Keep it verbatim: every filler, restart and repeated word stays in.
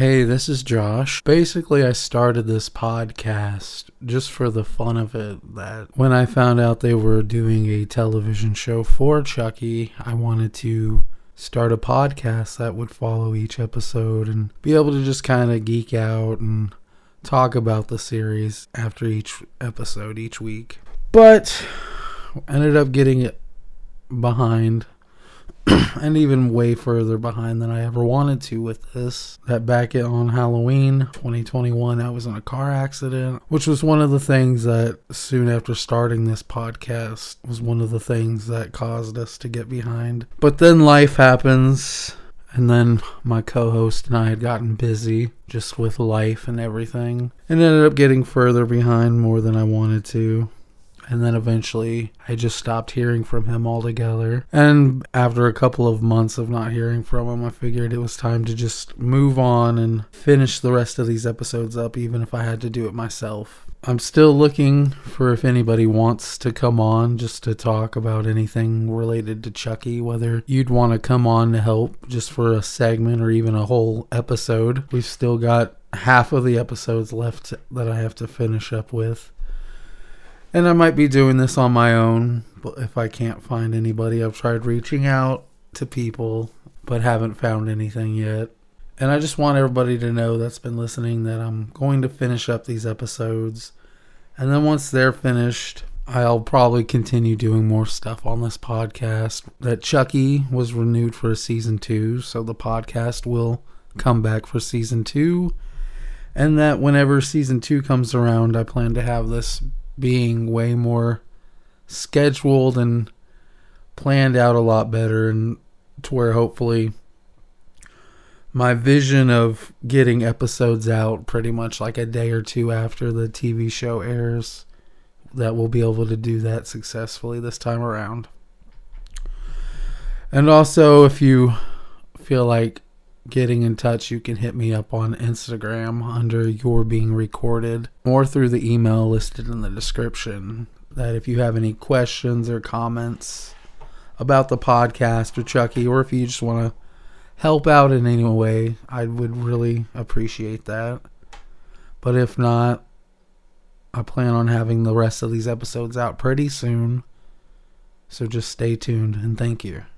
Hey, this is Josh. Basically, I started this podcast just for the fun of it. That when I found out they were doing a television show for Chucky, I wanted to start a podcast that would follow each episode and be able to just kind of geek out and talk about the series after each episode each week. But I ended up getting it behind. And even way further behind than I ever wanted to with this. That back on Halloween twenty twenty-one, I was in a car accident, which was one of the things that soon after starting this podcast was one of the things that caused us to get behind. But then life happens, and then my co-host and I had gotten busy just with life and everything, and ended up getting further behind more than I wanted to. And then eventually I just stopped hearing from him altogether. And after a couple of months of not hearing from him, I figured it was time to just move on and finish the rest of these episodes up, even if I had to do it myself. I'm still looking for if anybody wants to come on just to talk about anything related to Chucky, whether you'd want to come on to help just for a segment or even a whole episode. We've still got half of the episodes left that I have to finish up with. And I might be doing this on my own, but if I can't find anybody, I've tried reaching out to people, but haven't found anything yet. And I just want everybody to know that's been listening that I'm going to finish up these episodes. And then once they're finished, I'll probably continue doing more stuff on this podcast. That Chucky was renewed for a season two, so the podcast will come back for season two. And that whenever season two comes around, I plan to have this being way more scheduled and planned out a lot better, and to where hopefully my vision of getting episodes out pretty much like a day or two after the T V show airs, that we'll be able to do that successfully this time around. And also, if you feel like getting in touch, you can hit me up on Instagram under You're Being Recorded, or through the email listed in the description. That if you have any questions or comments about the podcast or Chucky, or if you just want to help out in any way, I would really appreciate that. But if not, I plan on having the rest of these episodes out pretty soon, so just stay tuned and thank you.